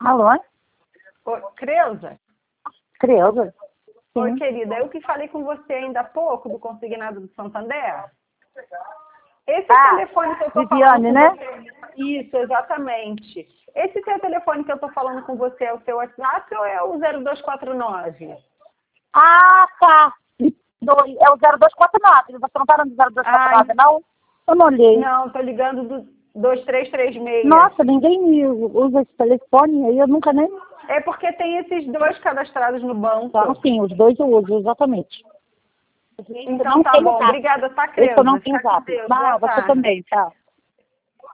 Alô? Oi, Creuza? Creuza? Oi, Sim. querida. Eu que falei com você ainda há pouco do Consignado do Santander. Esse telefone que eu tô falando Viviane, com né? você... Isso, exatamente. Esse seu telefone que eu tô falando com você é o seu WhatsApp ou é o 0249? Ah, tá. É o 0249. Você não tá no 0249, não? Eu não olhei. Não, tô ligando do 2336. Nossa, ninguém usa esse telefone aí, eu nunca nem... É porque tem esses dois cadastrados no banco. Então, sim, os dois eu uso, exatamente. Então tá bom. Obrigada, tá, Creuza? Esse eu não tenho Fica com zap. Deus. Não, Boa você tarde. também, tá.